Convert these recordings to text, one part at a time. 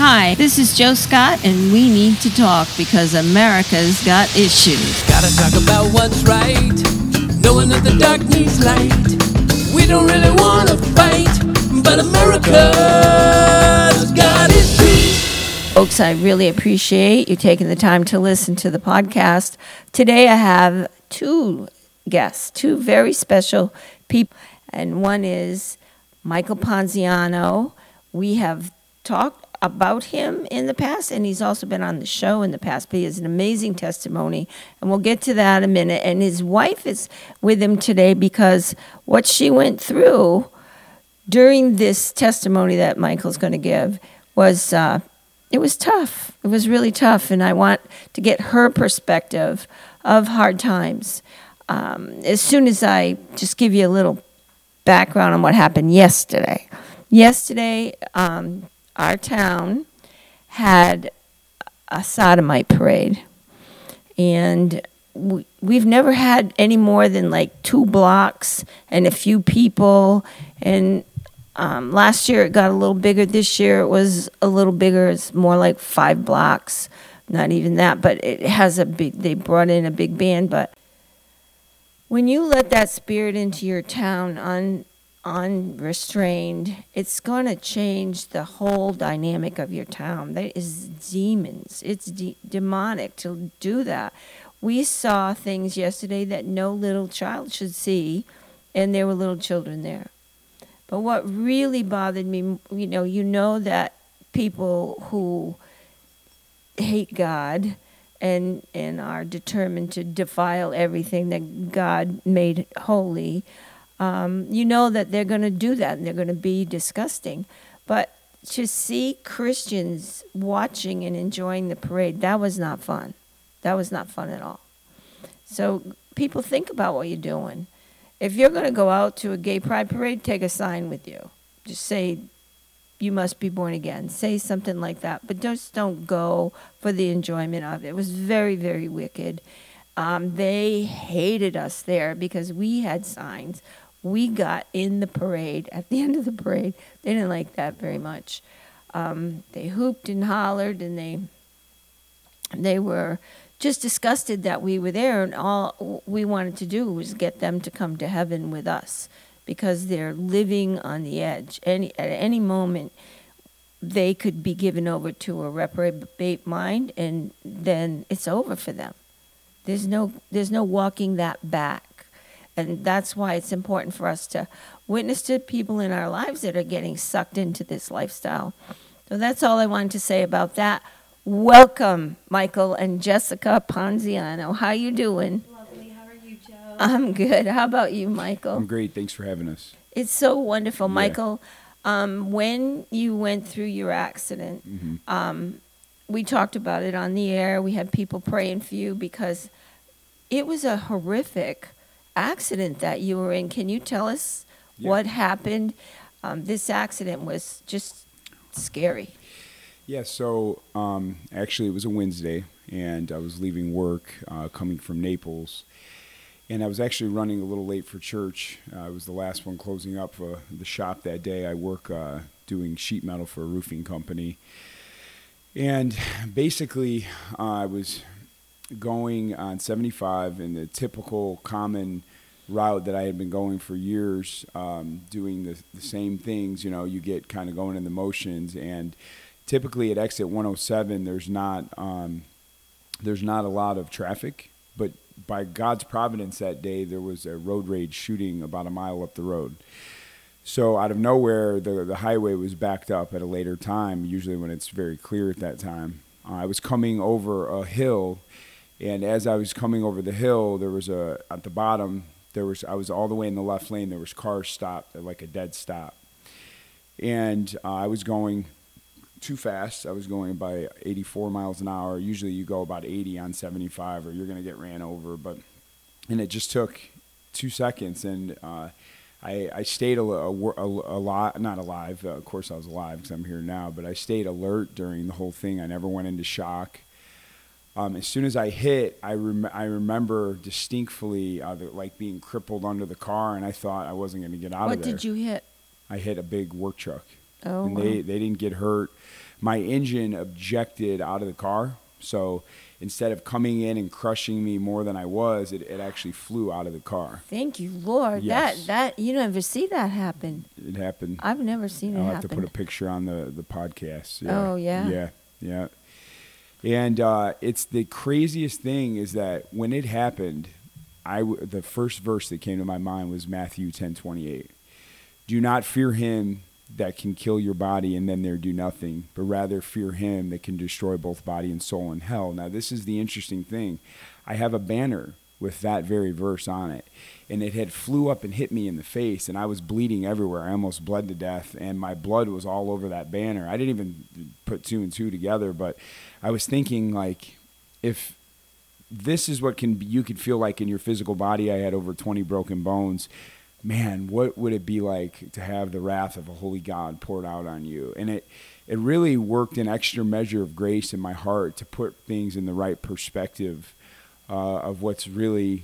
Hi, this is Joe Scott, and we need to talk because America's got issues. Gotta talk about what's right, knowing that the dark needs light. We don't really want to fight, but America's got issues. Folks, I really appreciate you taking the time to listen to the podcast. Today I have two guests, two very special people, and one is Michael Ponziano. We have talked about him in the past, and he's also been on the show in the past, but he has an amazing testimony, and we'll get to that in a minute. And his wife is with him today because what she went through during this testimony that Michael's going to give was, it was tough. It was really tough, and I want to get her perspective of hard times. As soon as I just give you a little background on what happened yesterday. Yesterday, our town had a sodomite parade, and we've never had any more than like 2 blocks and a few people, and last year it got a little bigger. This year it was a little bigger. It's more like 5 blocks, not even that, but it has they brought in a big band. But when you let that spirit into your town unrestrained, it's going to change the whole dynamic of your town. There is demons. It's demonic to do that. We saw things yesterday that no little child should see, and there were little children there. But what really bothered me, you know that people who hate God and are determined to defile everything that God made holy, you know that they're going to do that, and they're going to be disgusting. But to see Christians watching and enjoying the parade, that was not fun. That was not fun at all. So people, think about what you're doing. If you're going to go out to a gay pride parade, take a sign with you. Just say, you must be born again. Say something like that. But just don't go for the enjoyment of it. It was very, very wicked. They hated us there because we had signs. We got in the parade, at the end of the parade. They didn't like that very much. They hooped and hollered, and they were just disgusted that we were there, and all we wanted to do was get them to come to heaven with us because they're living on the edge. At any moment, they could be given over to a reprobate mind, and then it's over for them. There's no walking that back. And that's why it's important for us to witness to people in our lives that are getting sucked into this lifestyle. So that's all I wanted to say about that. Welcome, Michael and Jessica Ponziano. How you doing? Lovely. How are you, Joe? I'm good. How about you, Michael? I'm great. Thanks for having us. It's so wonderful, Yeah. Michael. When you went through your accident, we talked about it on the air. We had people praying for you because it was a horrific accident that you were in. Can you tell us what happened? This accident was just scary. Yeah, so actually it was a Wednesday, and I was leaving work coming from Naples, and I was actually running a little late for church. I was the last one closing up for the shop that day. I work doing sheet metal for a roofing company, and basically I was going on 75 in the typical common route that I had been going for years, doing the same things. You get kind of going in the motions, and typically at exit 107 there's not a lot of traffic, but by God's providence that day there was a road rage shooting about a mile up the road. So out of nowhere the highway was backed up at a later time, usually when it's very clear at that time. I was coming over a hill, and as I was coming over the hill, there was at the bottom, I was all the way in the left lane. There was cars stopped at like a dead stop. And I was going too fast. I was going by 84 miles an hour. Usually you go about 80 on 75 or you're going to get ran over. And it just took 2 seconds. And I stayed not alive. Of course I was alive because I'm here now. But I stayed alert during the whole thing. I never went into shock. As soon as I hit, I remember distinctly like being crippled under the car, and I thought I wasn't going to get out of there. What did you hit? I hit a big work truck. Oh, and wow. they didn't get hurt. my engine ejected out of the car. So instead of coming in and crushing me more than I was, it actually flew out of the car. Thank you, Lord. Yes. That you never see that happen. It happened. I've never seen it I'll happen. have to put a picture on the podcast. Oh, yeah? Yeah. And it's the craziest thing is that when it happened, the first verse that came to my mind was Matthew 10:28. Do not fear him that can kill your body and then there do nothing, but rather fear him that can destroy both body and soul in hell. Now, this is the interesting thing. I have a banner with that very verse on it, and it had flew up and hit me in the face, and I was bleeding everywhere. I almost bled to death, and my blood was all over that banner. I didn't even put two and two together, but I was thinking, like, if this is what you could feel like in your physical body, I had over 20 broken bones. Man, what would it be like to have the wrath of a holy God poured out on you? And it really worked an extra measure of grace in my heart to put things in the right perspective of what really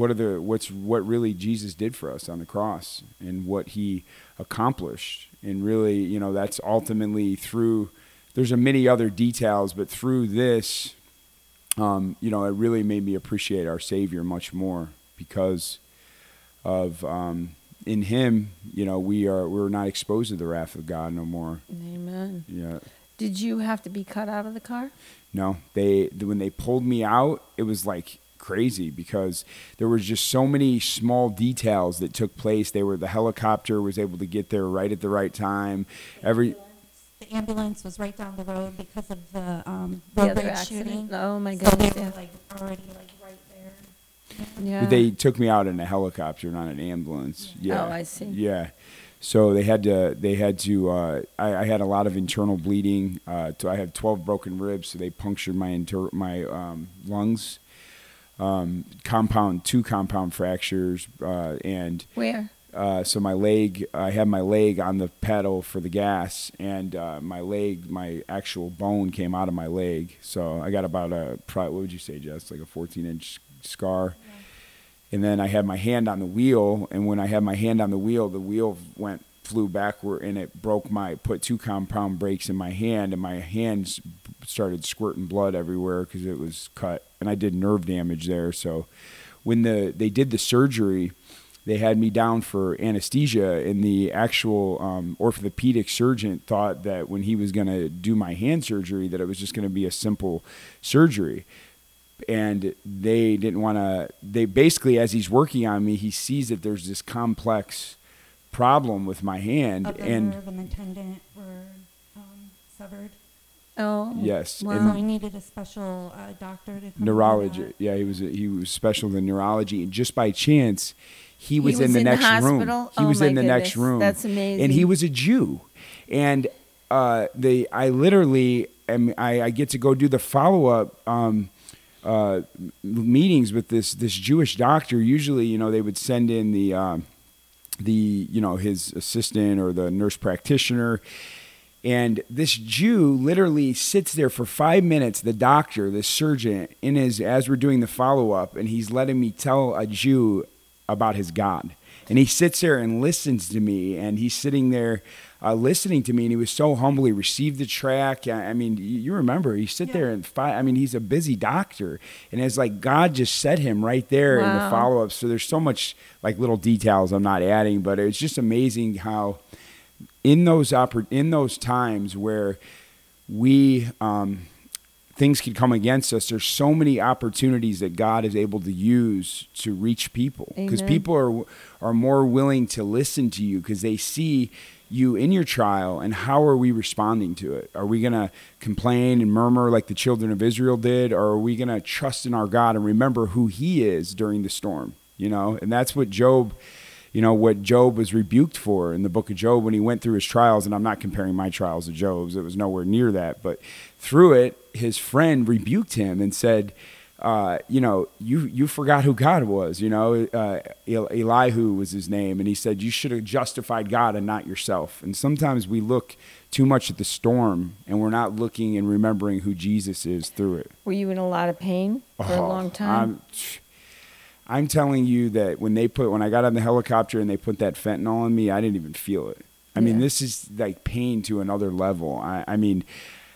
Jesus did for us on the cross and what he accomplished. And really, that's ultimately through, there's many other details, but through this, it really made me appreciate our Savior much more because of in him, we're not exposed to the wrath of God no more. Amen. Yeah. Did you have to be cut out of the car? No, when they pulled me out, it was like crazy because there was just so many small details that took place. The helicopter was able to get there right at the right time. The ambulance was right down the road because of the other road accident. shooting. Oh my So goodness. they were already right there. Yeah. They took me out in a helicopter, not an ambulance. Yeah. Oh, I see. Yeah. So I had a lot of internal bleeding. I had 12 broken ribs, so they punctured my lungs. 2 compound fractures, and Where? so my leg, I had my leg on the pedal for the gas, and my actual bone came out of my leg. So I got about what would you say, Jess, like a 14-inch scar. Yeah. And then I had my hand on the wheel, and when I had my hand on the wheel flew backward, and it put 2 compound brakes in my hand, and my hands started squirting blood everywhere because it was cut, and I did nerve damage there. So when they did the surgery, they had me down for anesthesia, and the actual orthopedic surgeon thought that when he was going to do my hand surgery that it was just going to be a simple surgery. And they didn't want to, basically, as he's working on me, he sees that there's this complex problem with my hand. Of the and nerve and the tendon were severed. Oh. Yes. Wow. And So I needed a special doctor to come neurology. do that. Yeah, he was special in neurology. And just by chance, he was in the in next room. hospital? He was Oh, in my the next goodness. room. That's amazing. And he was a Jew. And I literally I get to go do the follow-up meetings with this Jewish doctor. Usually, they would send in his assistant or the nurse practitioner. And this Jew literally sits there for 5 minutes, the doctor, the surgeon, as we're doing the follow-up, and he's letting me tell a Jew about his God. And he sits there and listens to me, and he's sitting there listening to me, and he was so humble. He received the track. I mean, you remember, he sit there and he's a busy doctor. And it's like God just set him right there in the follow-up. So there's so much like little details I'm not adding, but it's just amazing how in those times where we things could come against us, there's so many opportunities that God is able to use to reach people, because people are more willing to listen to you because they see you in your trial. And how are we responding to it? Are we going to complain and murmur like the children of Israel did, or are we going to trust in our God and remember who he is during the storm? And that's what Job was rebuked for in the book of Job when he went through his trials. And I'm not comparing my trials to Job's. It was nowhere near that. But through it, his friend rebuked him and said, you forgot who God was. Elihu was his name. And he said, you should have justified God and not yourself. And sometimes we look too much at the storm and we're not looking and remembering who Jesus is through it. Were you in a lot of pain for a long time? I'm telling you that when I got on the helicopter and they put that fentanyl on me, I didn't even feel it. I mean, this is like pain to another level. I mean,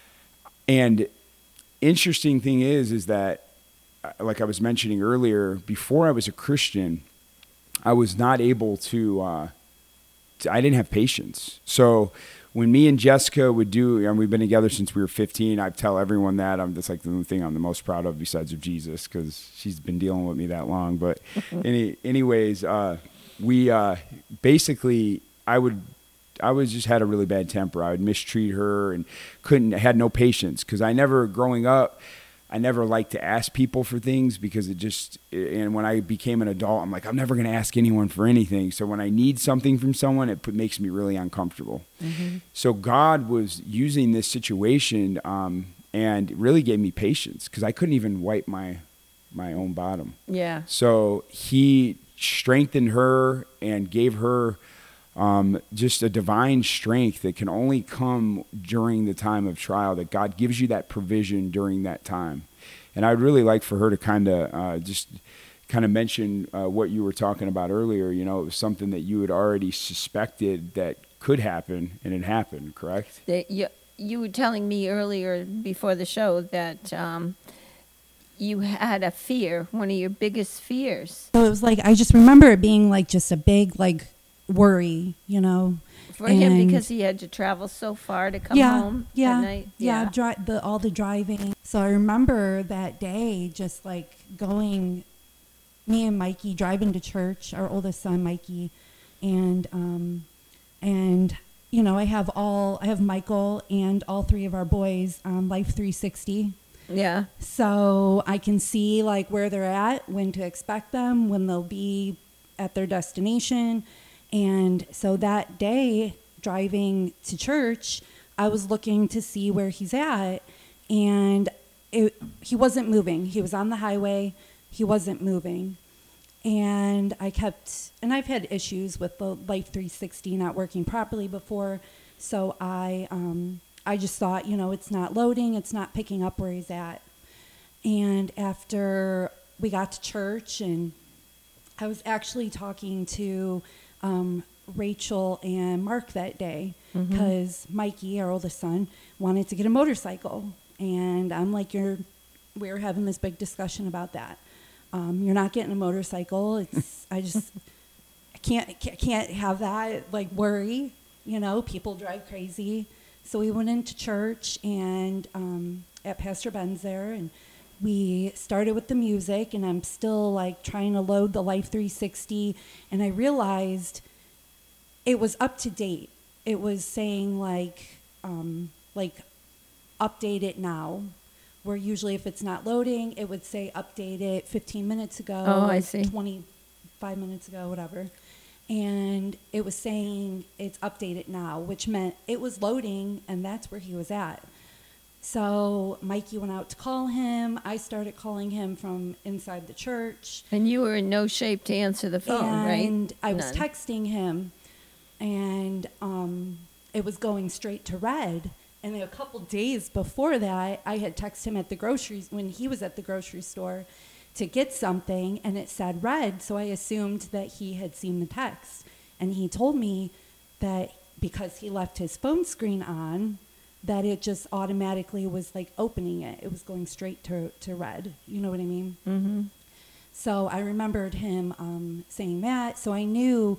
And interesting thing is that, like I was mentioning earlier, before I was a Christian, I was not able to I didn't have patience. So when me and Jessica would do, and we've been together since we were 15, I tell everyone that. That's like the only thing I'm the most proud of besides of Jesus, because she's been dealing with me that long. But anyways, we basically, I just had a really bad temper. I would mistreat her and had no patience, because growing up, I never liked to ask people for things, because and when I became an adult, I'm like, I'm never going to ask anyone for anything. So when I need something from someone, it makes me really uncomfortable. Mm-hmm. So God was using this situation and really gave me patience, because I couldn't even wipe my own bottom. Yeah. So he strengthened her and gave her just a divine strength that can only come during the time of trial, that God gives you that provision during that time. And I'd really like for her to kind of mention what you were talking about earlier. You know, it was something that you had already suspected that could happen, and it happened, correct? You were telling me earlier before the show that you had a fear, one of your biggest fears. So it was like, I just remember it being like just a big like worry, you know. For him, because he had to travel so far to come home at night. All the driving. So I remember that day just like going, me and Mikey driving to church, our oldest son Mikey, and you know, I have Michael and all three of our boys on Life 360. Yeah. So I can see like where they're at, when to expect them, when they'll be at their destination. And so that day, driving to church, I was looking to see where he's at, and he wasn't moving. He was on the highway. He wasn't moving. And I've had issues with the Life 360 not working properly before, so I just thought, you know, it's not loading, it's not picking up where he's at. And after we got to church, and I was actually talking to Rachel and Mark that day, because Mikey, our oldest son, wanted to get a motorcycle, and I'm like, we were having this big discussion about that. You're not getting a motorcycle. I can't have that like worry, you know. People drive crazy. So we went into church and at Pastor Ben's there, and we started with the music, and I'm still like trying to load the Life 360, and I realized it was up to date. It was saying like update it now, where usually if it's not loading, it would say update it 15 minutes ago. Oh, I see. 25 minutes ago, whatever. And it was saying it's updated now, which meant it was loading, and that's where he was at. So Mikey went out to call him. I started calling him from inside the church. And you were in no shape to answer the phone, right? And I was texting him, and it was going straight to red. And a couple days before that, I had texted him at the groceries, when he was at the grocery store, to get something, and it said red, so I assumed that he had seen the text. And he told me that because he left his phone screen on, that it just automatically was like opening it. It was going straight to red. You know what I mean? Mm-hmm. So I remembered him saying that. So I knew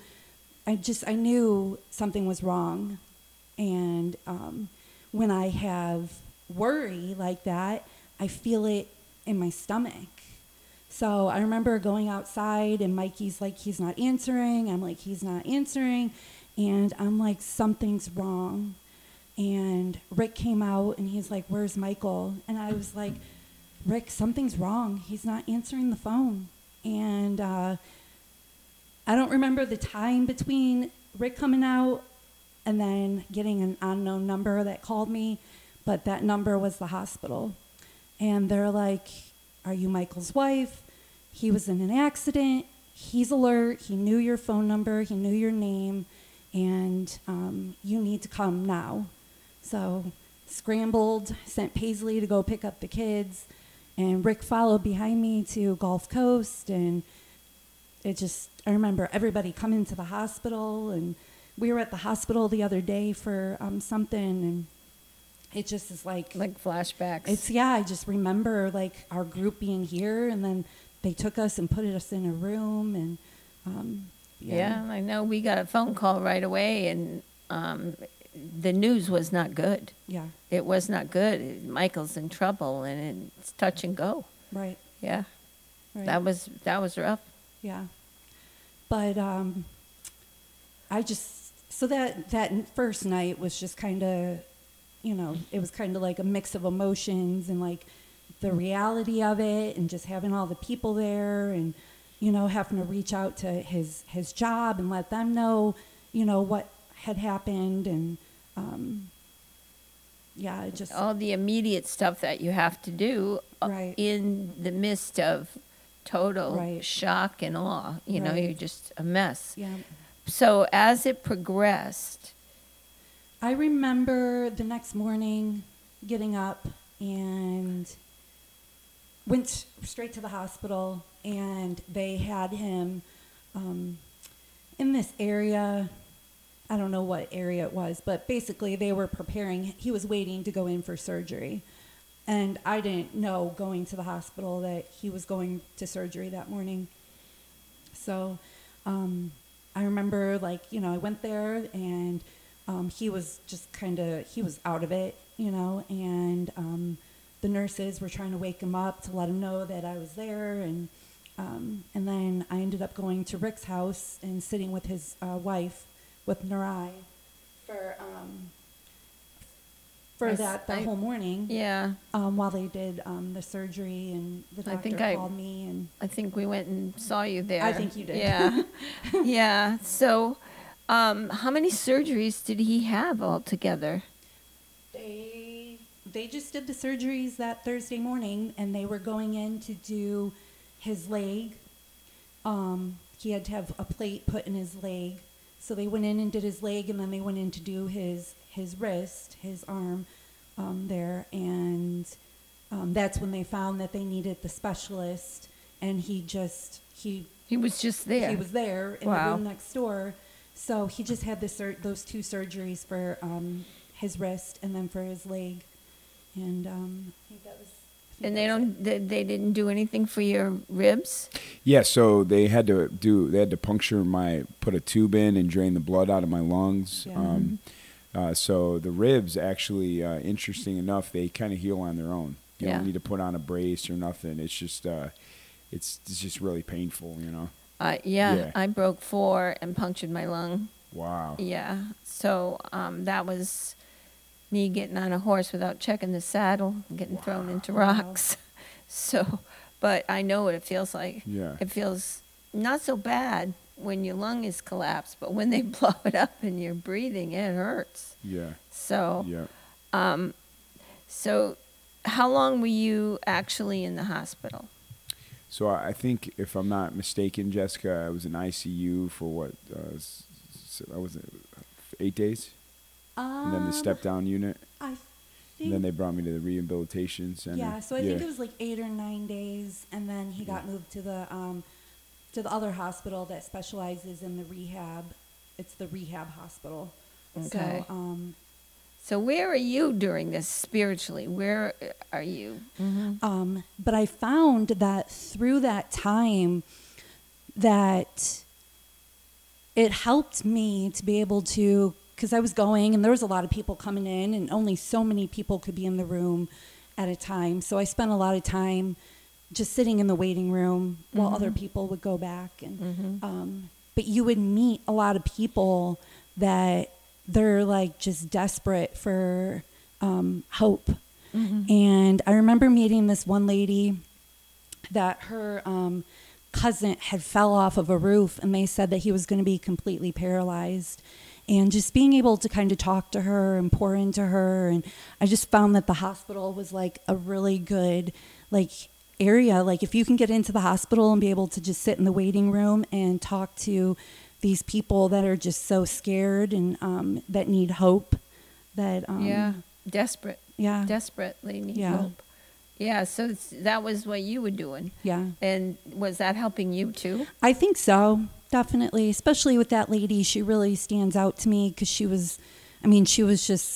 something was wrong. And when I have worry like that, I feel it in my stomach. So I remember going outside, and Mikey's like, he's not answering. I'm like, he's not answering. And I'm like, something's wrong. And Rick came out, and he's like, where's Michael? And I was like, Rick, something's wrong. He's not answering the phone. And I don't remember the time between Rick coming out and then getting an unknown number that called me, but that number was the hospital. And they're like, are you Michael's wife? He was in an accident. He's alert. He knew your phone number. He knew your name. And you need to come now. So scrambled, sent Paisley to go pick up the kids. And Rick followed behind me to Gulf Coast. And I remember everybody coming to the hospital. And we were at the hospital the other day for something. And it just is like flashbacks. I just remember like our group being here, and then they took us and put us in a room, and yeah, I know. We got a phone call right away, and the news was not good. Yeah. It was not good. Michael's in trouble, and it's touch and go. Right. Yeah. Right. That was rough. Yeah. But I just, so that first night was just kind of, it was kind of like a mix of emotions and like the reality of it, and just having all the people there, and having to reach out to his job and let them know what had happened, and just all the immediate stuff that you have to do Right. in the midst of total Right. shock and awe. Right. You're just a mess. yeah. So as it progressed, I remember the next morning getting up and went straight to the hospital, and they had him in this area. I don't know what area it was, but basically they were preparing. He was waiting to go in for surgery. And I didn't know going to the hospital that he was going to surgery that morning. So I remember, I went there, and he was just he was out of it, and the nurses were trying to wake him up to let him know that I was there. And then I ended up going to Rick's house and sitting with his wife, with Narai, for that whole morning. yeah, While they did the surgery, and the I doctor think called me, and I think we went and saw you there. I think you did. Yeah. Yeah. So how many surgeries did he have altogether? they just did the surgeries that Thursday morning, and they were going in to do his leg. He had to have a plate put in his leg. So they went in and did his leg, and then they went in to do his wrist, his arm there. And that's when they found that they needed the specialist. And he was just there. He was there in Wow. the room next door. So he just had those two surgeries for his wrist and then for his leg. And I think that was... And they didn't do anything for your ribs? Yeah, so they had to put a tube in and drain the blood out of my lungs. Yeah. So the ribs actually, interesting enough, they kind of heal on their own. You Yeah. don't need to put on a brace or nothing. It's just it's just really painful, Yeah, I broke 4 and punctured my lung. Wow. Yeah, so that was me getting on a horse without checking the saddle, getting thrown into rocks. So, but I know what it feels like. Yeah. It feels not so bad when your lung is collapsed, but when they blow it up and you're breathing, it hurts. Yeah. So, Yeah. so how long were you actually in the hospital? So I think, if I'm not mistaken, Jessica, I was in ICU for what? I was 8 days, and then the step down unit, I and think... then they brought me to the rehabilitation center. Yeah, so I think it was like 8 or 9 days, and then he got moved to the other hospital that specializes in the rehab. It's the rehab hospital. Okay. So, So where are you during this spiritually? Where are you? but I found that through that time that it helped me to be able to, because I was going and there was a lot of people coming in, and only so many people could be in the room at a time. So I spent a lot of time just sitting in the waiting room while other people would go back. And but you would meet a lot of people that they're like just desperate for hope. And I remember meeting this one lady that her cousin had fell off of a roof, and they said that he was going to be completely paralyzed. And just being able to kind of talk to her and pour into her, and I just found that the hospital was like a really good area. Like if you can get into the hospital and be able to just sit in the waiting room and talk to these people that are just so scared and that need hope, that Desperate. yeah, Desperately need Yeah. hope. Yeah, so that was what you were doing. yeah. And was that helping you too? I think so, definitely. Especially with that lady, she really stands out to me because she was just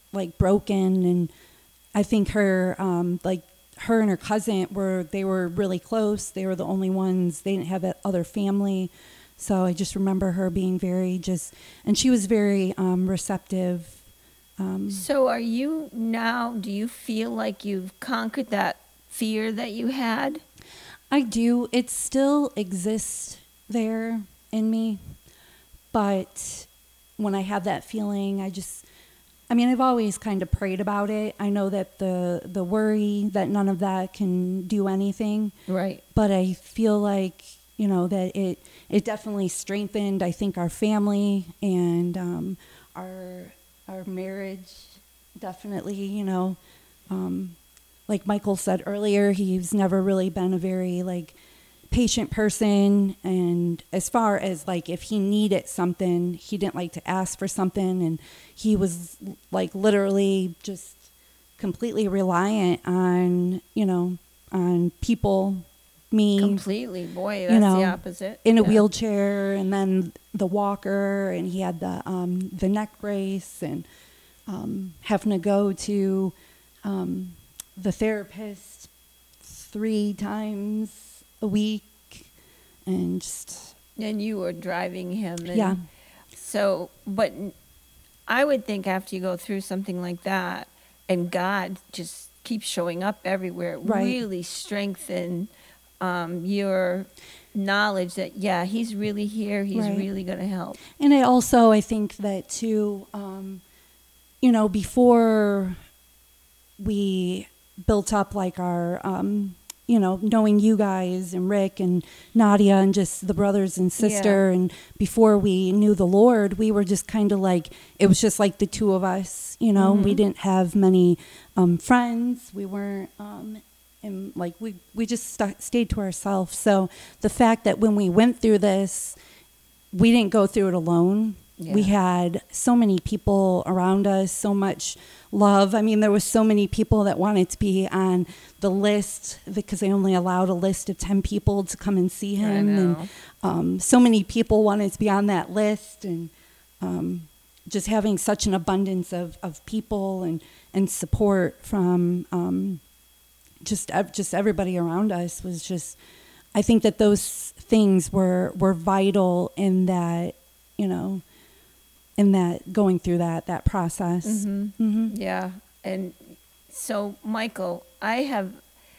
like broken, and I think her her and her cousin were really close. They were the only ones. They didn't have that other family. So I just remember her being and she was very receptive. So are you now, do you feel like you've conquered that fear that you had? I do. It still exists there in me. But when I have that feeling, I've always kind of prayed about it. I know that the worry that none of that can do anything. Right. But I feel like, that it definitely strengthened, I think, our family and our marriage. Definitely, like Michael said earlier, he's never really been a very patient person, and as far as if he needed something, he didn't like to ask for something, and he was literally just completely reliant on on people, me Completely. Boy, that's the opposite. in a wheelchair, and then the walker, and he had the neck brace, and having to go to the therapist 3 times a week, and you were driving him. And yeah. So, but I would think after you go through something like that, and God just keeps showing up everywhere, Right. really strengthen your knowledge that, he's really here. He's Right. really going to help. And I think that too, before we built up our, knowing you guys and Rick and Nadia and just the brothers and sister, and before we knew the Lord, we were just kind of it was just the two of us, Mm-hmm. We didn't have many friends. We weren't, and we just stayed to ourselves. So the fact that when we went through this, we didn't go through it alone. Yeah. We had so many people around us, so much love. There was so many people that wanted to be on the list, because they only allowed a list of 10 people to come and see him. I know. And so many people wanted to be on that list, and just having such an abundance of people and support from just everybody around us was just, I think that those things were vital in that, in that going through that process. Mm-hmm. Mm-hmm. Yeah. And so, Michael, I have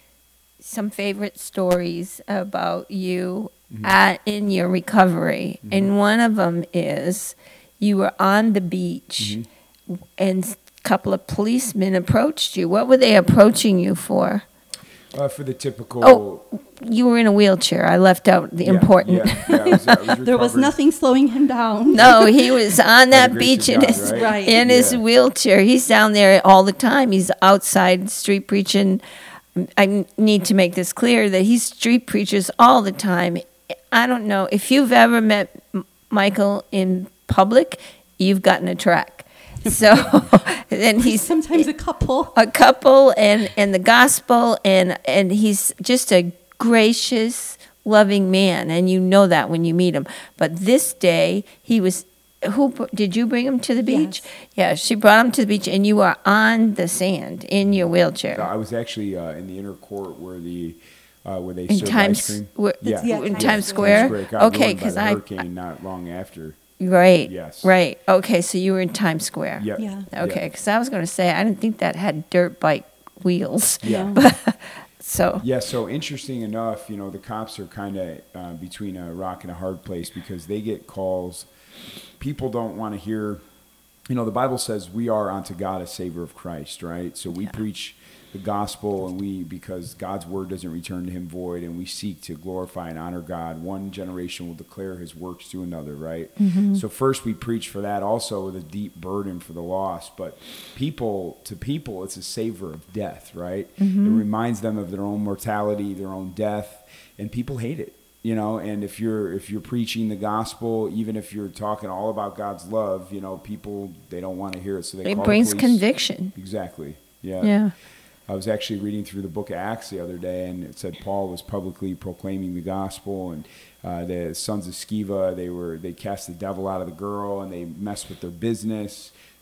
some favorite stories about you in your recovery. Mm-hmm. And one of them is you were on the beach and a couple of policemen approached you. What were they approaching you for? For the typical... You were in a wheelchair. I left out the important. I was There was recovered. nothing slowing him down. No, he was on that the beach grace of in God, his right? in his Yeah. wheelchair. He's down there all the time. He's outside street preaching. I need to make this clear that he street preaches all the time. I don't know if you've ever met Michael in public, you've gotten a track. So, and he's Sometimes a couple. and the gospel, and he's just a gracious, loving man, and you know that when you meet him. But this day, he was. Did you bring him to the beach? Yes. Yeah, she brought him to the beach, and you are on the sand in your wheelchair. I was actually in the inner court where they In served Times, ice cream. Yeah, in Times Times Square. Square. Got Okay, ruined by because the I hurricane not long after. right, Yes. right. Okay, so you were in Times Square. Yep. Yeah. Okay, because I was going to say I didn't think that had dirt bike wheels. Yeah. So Yeah, so interesting enough, the cops are kind of between a rock and a hard place, because they get calls. People don't want to hear, the Bible says we are unto God a savor of Christ, right? So we preach the gospel, and because God's word doesn't return to him void, and we seek to glorify and honor God. One generation will declare his works to another, right? Mm-hmm. So first we preach for that, also with a deep burden for the lost. But to people, it's a savor of death, right? Mm-hmm. It reminds them of their own mortality, their own death, and people hate it. And if you're preaching the gospel, even if you're talking all about God's love, people, they don't want to hear it. So they it call brings the police. conviction. Exactly. Yeah. I was actually reading through the book of Acts the other day, and it said Paul was publicly proclaiming the gospel, and the sons of Sceva, they cast the devil out of the girl, and they messed with their business.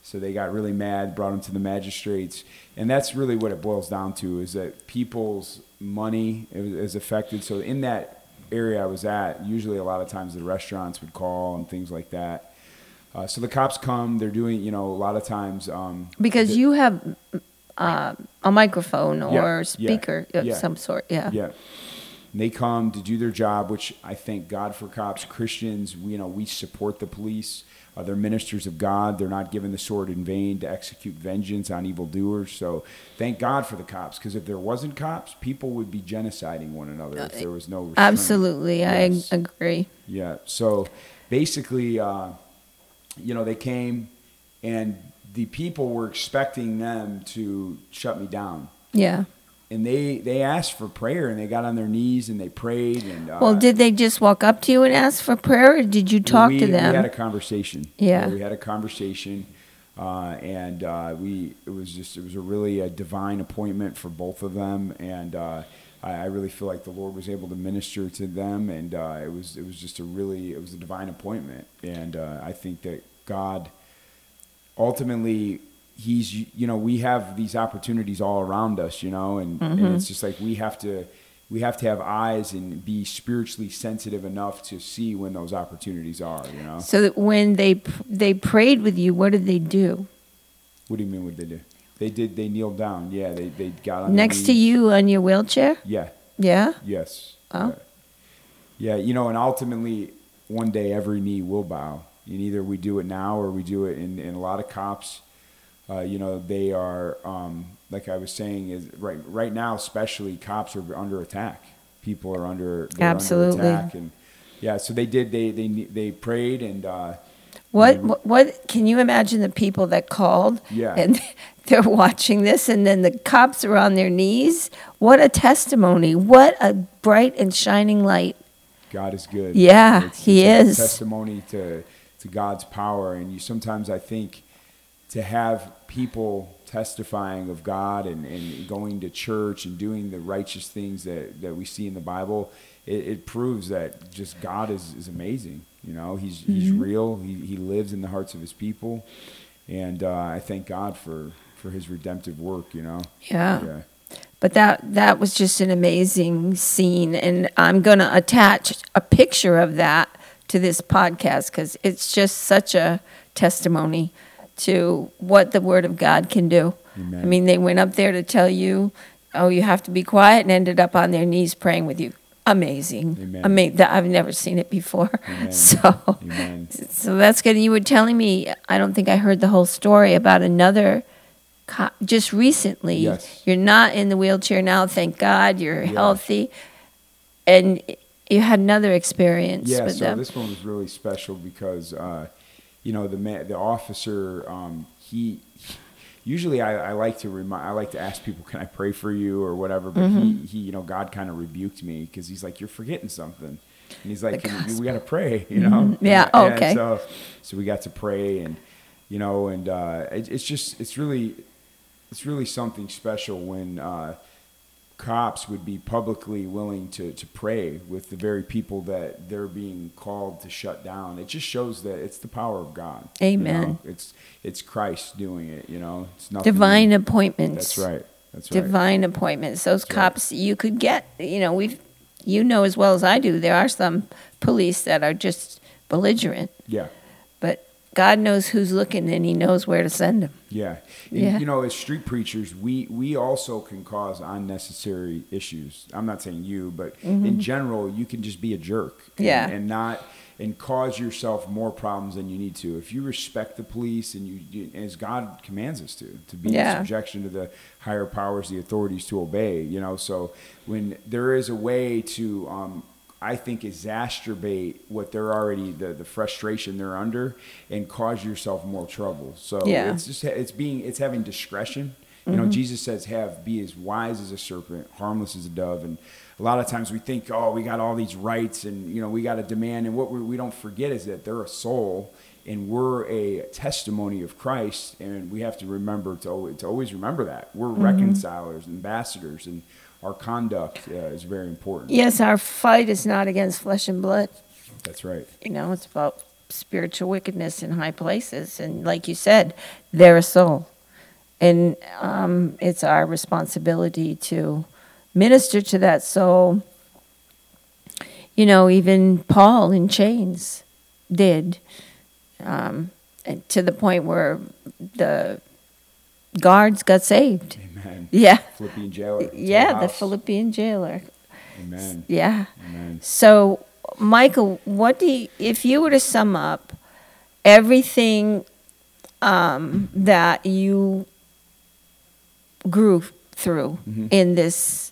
So they got really mad, brought him to the magistrates. And that's really what it boils down to, is that people's money is affected. So in that area I was at, usually a lot of times the restaurants would call and things like that. So the cops come, they're doing, a lot of times. Because you have a microphone or Yeah, speaker of yeah. some sort. Yeah. Yeah. And they come to do their job, which I thank God for cops. Christians, we support the police. They're ministers of God. They're not given the sword in vain to execute vengeance on evildoers. So thank God for the cops, because if there wasn't cops, people would be genociding one another if there was no restraint. Absolutely. Yes. I agree. Yeah. So basically, they came, and the people were expecting them to shut me down. Yeah. And they asked for prayer, and they got on their knees and they prayed. And Well, did they just walk up to you and ask for prayer, or did you talk to them? We had a conversation. Yeah. We had a conversation, and it was a really a divine appointment for both of them, and I really feel like the Lord was able to minister to them, and it was a divine appointment, and I think that God ultimately. We have these opportunities all around us, and it's just like we have to have eyes and be spiritually sensitive enough to see when those opportunities are, So that when they prayed with you, what did they do? What do you mean what they do? They kneeled down. Yeah, they got on Next their to knees. you on your wheelchair? Yeah. Yeah? Yes. Oh. Yeah, and ultimately one day every knee will bow. And either we do it now or we do it in a lot of cops. They are, like I was saying, is right now, especially cops are under attack. People are under Absolutely. attack, and so they prayed, and what can you imagine the people that called? Yeah. And they're watching this, and then the cops are on their knees. What a testimony! What a bright and shining light! God is good. Yeah, He is. A testimony to God's power, and sometimes I think to have people testifying of God and going to church and doing the righteous things that we see in the Bible, it proves that just God is amazing. He's real. He lives in the hearts of His people, and I thank God for His redemptive work. Yeah. But that was just an amazing scene, and I'm going to attach a picture of that to this podcast because it's just such a testimony to what the Word of God can do. Amen. I mean, they went up there to tell you, oh, you have to be quiet, and ended up on their knees praying with you. Amazing. Amen. I've never seen it before. Amen. Amen. So that's good. You were telling me, I don't think I heard the whole story about another just recently. Yes. You're not in the wheelchair now, thank God. You're healthy. And you had another experience with them. This one was really special because the officer, he usually I like to ask people, can I pray for you or whatever, but he God kind of rebuked me because he's like, you're forgetting something, and he's like, we got to pray, Yeah. And Okay. So we got to pray, and it's really something special when cops would be publicly willing to pray with the very people that they're being called to shut down. It just shows that it's the power of God. Amen. It's Christ doing it. It's nothing. Divine appointments. That's right. Divine appointments. Those cops you could get. As well as I do. There are some police that are just belligerent. Yeah. But God knows who's looking, and He knows where to send them. Yeah. And, as street preachers, we also can cause unnecessary issues. I'm not saying you, but in general, you can just be a jerk. And cause yourself more problems than you need to. If you respect the police and you as God commands us to be in subjection to the higher powers, the authorities, to obey, so when there is a way to, I think, exacerbate what they're already, the frustration they're under, and cause yourself more trouble. So it's having discretion. Jesus says, be as wise as a serpent, harmless as a dove. And a lot of times we think, we got all these rights and, we got to demand. And what we don't forget is that they're a soul and we're a testimony of Christ. And we have to remember to always remember that. We're reconcilers, ambassadors, and our conduct is very important. Yes, our fight is not against flesh and blood. That's right. It's about spiritual wickedness in high places. And like you said, they're a soul. And it's our responsibility to minister to that soul. You know, even Paul in chains did, and to the point where the guards got saved. Amen. Yeah. Philippian jailer. Yeah, the Philippian jailer. Amen. Yeah. Amen. So, Michael, if you were to sum up everything that you grew through in this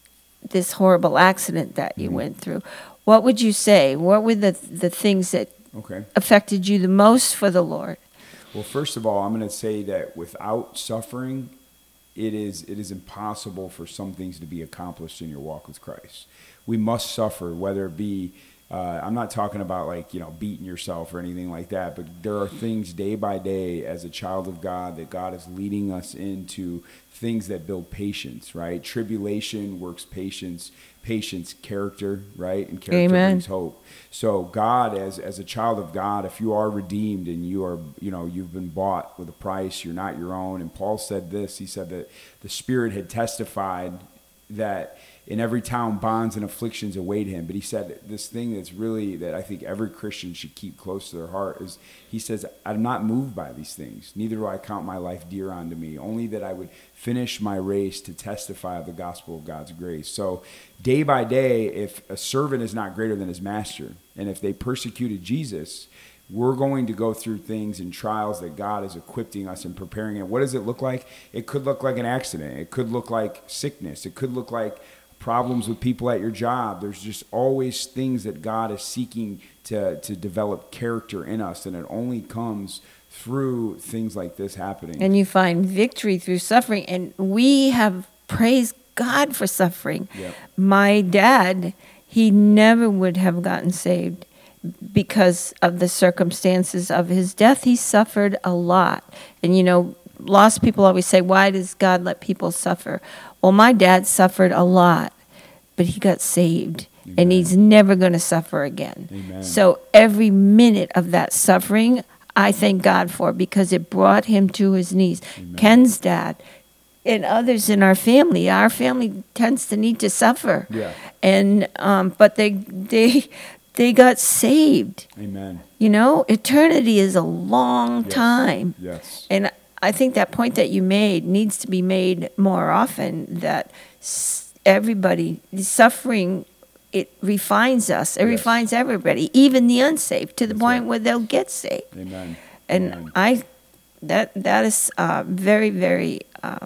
horrible accident that you went through, what would you say? What were the things that affected you the most for the Lord? Well, first of all, I'm going to say that without suffering, it is impossible for some things to be accomplished in your walk with Christ. We must suffer, whether it be, I'm not talking about like, beating yourself or anything like that, but there are things day by day as a child of God that God is leading us into things that build patience, right? Tribulation works patience, character, right? And character brings hope. So God, as a child of God, if you are redeemed and you are, you've been bought with a price, you're not your own. And Paul said this, he said that the Spirit had testified that in every town bonds and afflictions await him. But he said this thing that I think every Christian should keep close to their heart is, he says, I'm not moved by these things. Neither do I count my life dear unto me, only that I would finish my race to testify of the gospel of God's grace. So day by day, if a servant is not greater than his master, and if they persecuted Jesus, we're going to go through things and trials that God is equipping us and preparing it. What does it look like? It could look like an accident. It could look like sickness. It could look like problems with people at your job. There's just always things that God is seeking to develop character in us, and it only comes through things like this happening. And you find victory through suffering, and we have praised God for suffering. Yep. My dad, he never would have gotten saved because of the circumstances of his death. He suffered a lot. And, lost people always say, why does God let people suffer? Well, my dad suffered a lot, but he got saved. Amen. And he's never going to suffer again. Amen. So every minute of that suffering, I thank God for, because it brought him to his knees. Amen. Ken's dad and others in our family tends to need to suffer. Yeah. And but they got saved. Amen. Eternity is a long time. Yes. And I think that point that you made needs to be made more often, that everybody, suffering, it refines us. It refines everybody, even the unsaved, to the point where they'll get saved. Amen. And Amen. that is a very, very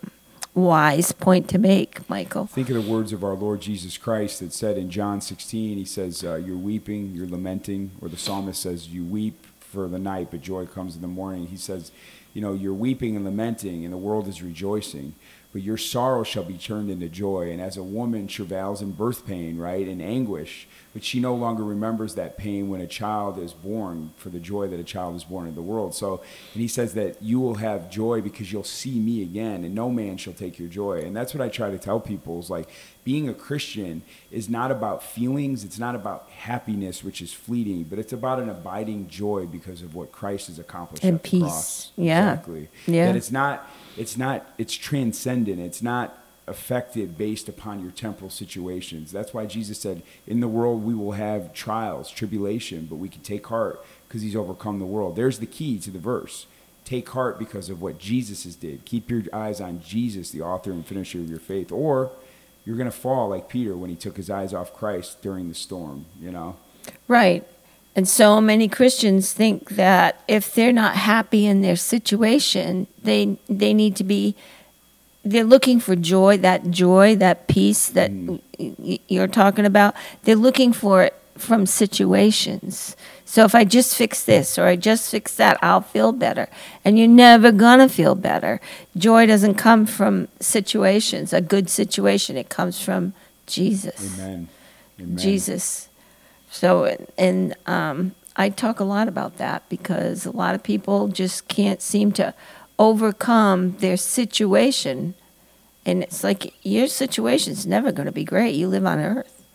wise point to make, Michael. Think of the words of our Lord Jesus Christ that said in John 16, he says, you're weeping, you're lamenting, or the psalmist says, you weep for the night, but joy comes in the morning. He says, you're weeping and lamenting, and the world is rejoicing, but your sorrow shall be turned into joy. And as a woman travails in birth pain, right, in anguish, but she no longer remembers that pain when a child is born, for the joy that a child is born into the world. So, and he says that you will have joy because you'll see me again, and no man shall take your joy. And that's what I try to tell people, is like, being a Christian is not about feelings. It's not about happiness, which is fleeting, but it's about an abiding joy because of what Christ has accomplished and at the peace. cross. Yeah. Exactly. Yeah. That it's transcendent. It's not affected based upon your temporal situations. That's why Jesus said, in the world we will have trials, tribulation, but we can take heart because he's overcome the world. There's the key to the verse. Take heart because of what Jesus has did. Keep your eyes on Jesus, the author and finisher of your faith, or you're going to fall like Peter when he took his eyes off Christ during the storm, Right. And so many Christians think that if they're not happy in their situation, they need to be, they're looking for joy, that peace that you're talking about. They're looking for it from situations. So if I just fix this or I just fix that, I'll feel better. And you're never going to feel better. Joy doesn't come from situations, a good situation. It comes from Jesus. Amen. Jesus. So, and I talk a lot about that because a lot of people just can't seem to overcome their situation. And it's like, your situation's never going to be great. You live on earth.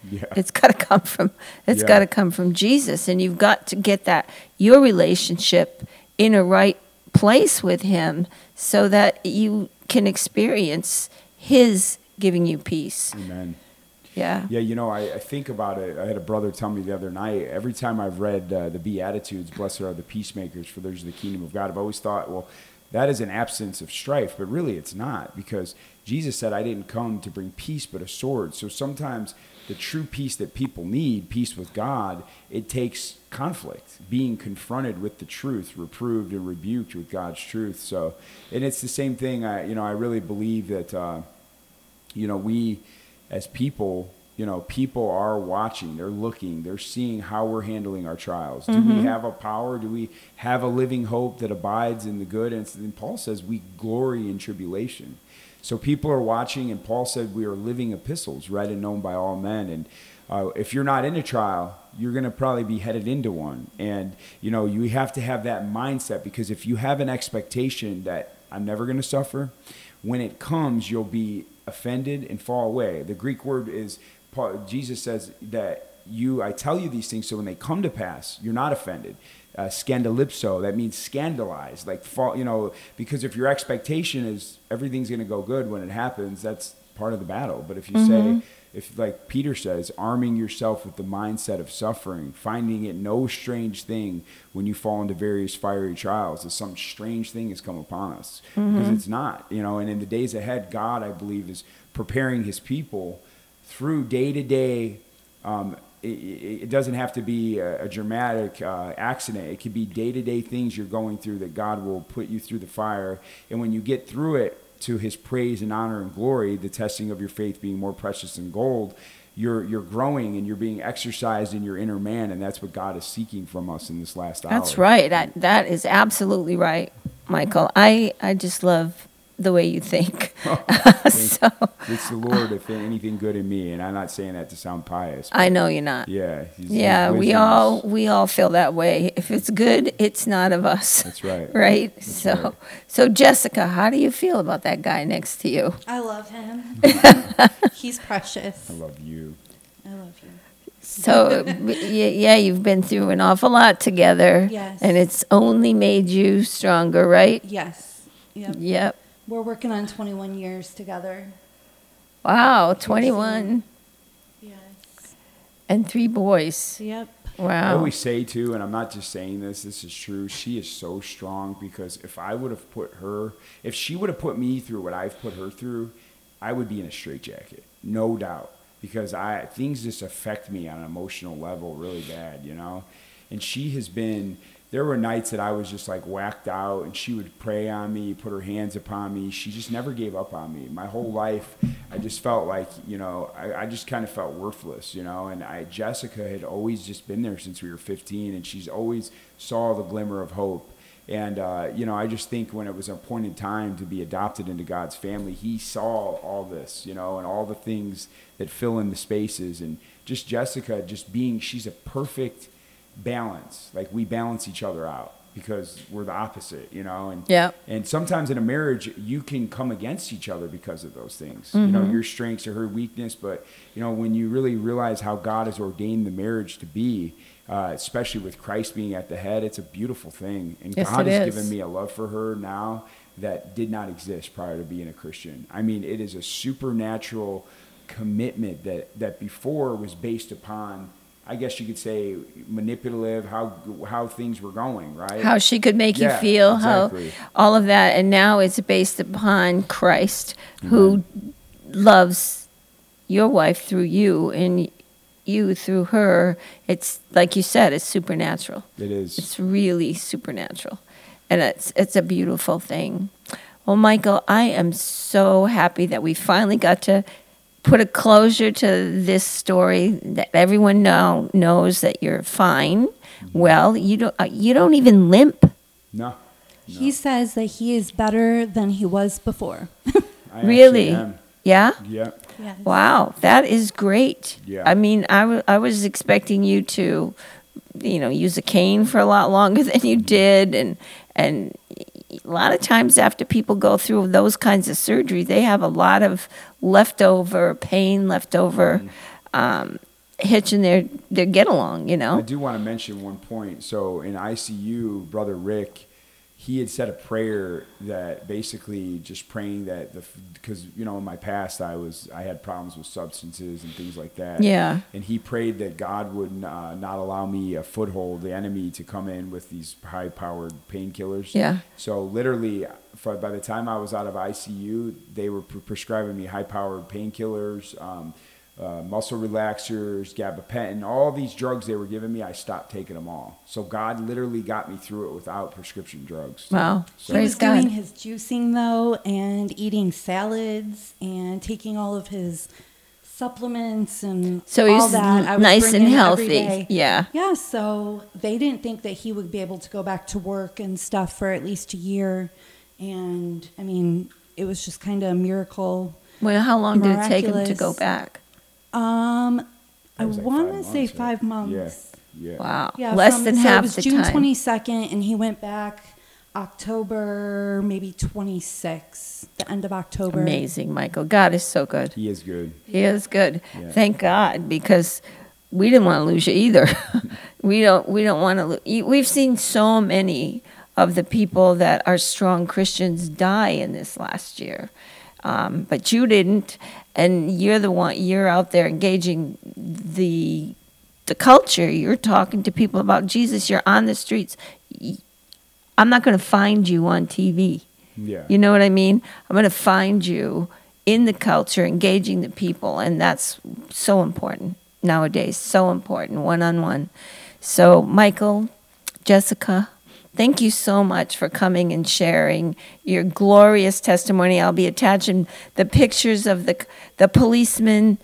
Yeah. It's got to come from Yeah. got to come from Jesus, and you've got to get your relationship in a right place with him so that you can experience his giving you peace. Amen. Yeah. Yeah, I think about it. I had a brother tell me the other night, every time I've read the Beatitudes, blessed are the peacemakers, for theirs is the kingdom of God, I've always thought, well, that is an absence of strife, but really it's not, because Jesus said, I didn't come to bring peace but a sword. So sometimes the true peace that people need, peace with God, it takes conflict, being confronted with the truth, reproved and rebuked with God's truth. So, and it's the same thing. I really believe that, we as people, people are watching, they're looking, they're seeing how we're handling our trials. Do we have a power? Do we have a living hope that abides in the good? And Paul says we glory in tribulation. So people are watching, and Paul said we are living epistles, read and known by all men. And if you're not in a trial, you're going to probably be headed into one. And, you have to have that mindset, because if you have an expectation that I'm never going to suffer, when it comes, you'll be offended and fall away. The Greek word is, Jesus says that I tell you these things so when they come to pass, you're not offended. Scandalipso, that means scandalized, like fall, because if your expectation is everything's going to go good when it happens, that's part of the battle. But if you say, if like Peter says, arming yourself with the mindset of suffering, finding it no strange thing when you fall into various fiery trials, that some strange thing has come upon us, because it's not, and in the days ahead, God, I believe, is preparing his people through day to day. It doesn't have to be a dramatic accident. It could be day-to-day things you're going through that God will put you through the fire. And when you get through it to his praise and honor and glory, the testing of your faith being more precious than gold, you're growing and you're being exercised in your inner man. And that's what God is seeking from us in this last hour. That's right. That is absolutely right, Michael. I just love the way you think. So it's the Lord, if anything good in me, and I'm not saying that to sound pious. I know you're not. Yeah. Yeah, we all feel that way. If it's good, it's not of us. That's right. Right? That's right. So Jessica, how do you feel about that guy next to you? I love him. He's precious. I love you. I love you. So, yeah, you've been through an awful lot together. Yes. And it's only made you stronger, right? Yes. Yep. Yep. We're working on 21 years together. Wow, 21. Yes. And 3 boys. Yep. I Wow. always say too, and I'm not just saying this is true, she is so strong, because if she would have put me through what I've put her through, I would be in a straitjacket, no doubt, because things just affect me on an emotional level really bad, and she has been. There were nights that I was just like whacked out, and she would pray on me, put her hands upon me. She just never gave up on me. My whole life, I just felt like, I just kind of felt worthless, and Jessica had always just been there since we were 15, and she's always saw the glimmer of hope. And, I just think when it was an appointed time to be adopted into God's family, he saw all this, and all the things that fill in the spaces. And just Jessica, she's a perfect balance. Like, we balance each other out because we're the opposite, and sometimes in a marriage you can come against each other because of those things. Your strengths are her weakness, but when you really realize how God has ordained the marriage to be, especially with Christ being at the head, it's a beautiful thing. And Yes, God it has is. given me a love for her now that did not exist prior to being a Christian. I mean, it is a supernatural commitment that before was based upon, I guess you could say, manipulative, how things were going, right? How she could make you Yeah, feel, exactly. how all of that. And now it's based upon Christ, who loves your wife through you and you through her. It's like you said, it's supernatural. It is. It's really supernatural. And it's a beautiful thing. Well, Michael, I am so happy that we finally got to put a closure to this story, that everyone now knows that you're fine. Well, you don't even limp. No. He says that he is better than he was before. I Really? actually am. Yeah? Yeah. Yes. Wow, that is great. Yeah. I mean, I was expecting you to, use a cane for a lot longer than you did, and a lot of times after people go through those kinds of surgery, they have a lot of leftover pain, hitching their get along, you I know. do want to mention one point. So in ICU, Brother Rick, he had said a prayer that basically just praying that because in my past I had problems with substances and things like that. Yeah. And he prayed that God would not allow me a foothold, the enemy, to come in with these high-powered painkillers. Yeah. So literally, by the time I was out of ICU, they were prescribing me high-powered painkillers. Muscle relaxers, gabapentin, all these drugs they were giving me, I stopped taking them all. So God literally got me through it without prescription drugs. Wow. So, He Praise was God. doing his juicing though, and eating salads, and taking all of his supplements and So all he's that. I was nice and bringing every healthy. day. Yeah. Yeah, so they didn't think that he would be able to go back to work and stuff for at least a year. And I mean, it was just kind of a miracle. Well, how long did it take him to Miraculous. go back? I That was like want 5 to say months, right? 5 months. yeah. Wow. Yeah, Less than so half it was the June time. 22nd, and he went back October, maybe 26th, the end of October. Amazing, Michael. God is so good. He is good. He is good. Yeah. Thank God, because we didn't want to lose you either. we don't want to lose. We've seen so many of the people that are strong Christians die in this last year. But you didn't, and you're the one. You're out there engaging the culture. You're talking to people about Jesus. You're on the streets. I'm not going to find you on TV. Yeah. You know what I mean? I'm going to find you in the culture, engaging the people, and that's so important nowadays. So important, one-on-one. So, Michael, Jessica, thank you so much for coming and sharing your glorious testimony. I'll be attaching the pictures of the policemen.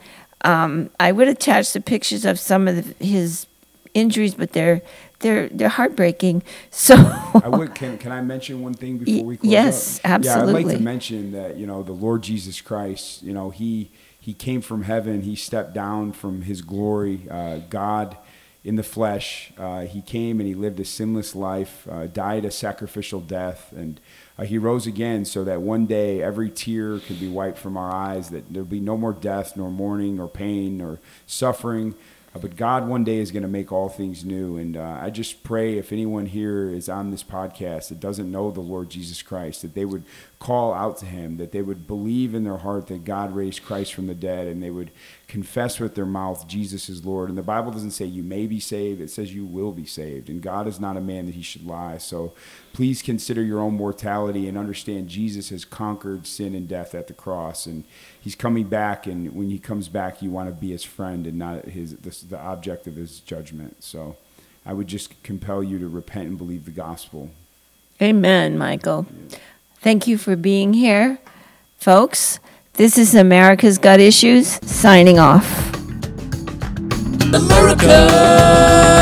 I would attach the pictures of some of his injuries, but they're heartbreaking. So Can I mention one thing before we close yes, up? Yeah, I'd absolutely. like to mention that the Lord Jesus Christ, he came from heaven. He stepped down from his glory. God in the flesh, he came and he lived a sinless life, died a sacrificial death, and he rose again so that one day every tear could be wiped from our eyes, that there'll be no more death, nor mourning, nor pain, nor suffering. But God one day is going to make all things new. And I just pray if anyone here is on this podcast that doesn't know the Lord Jesus Christ, that they would call out to him, that they would believe in their heart that God raised Christ from the dead, and they would confess with their mouth Jesus is Lord. And the Bible doesn't say you may be saved, it says you will be saved. And God is not a man that he should lie. So please consider your own mortality and understand Jesus has conquered sin and death at the cross, and he's coming back, and when he comes back, you want to be his friend and not the object of his judgment. So I would just compel you to repent and believe the gospel. Amen, Michael. Thank you for being here, folks. This is America's Gut Issues, signing off. America.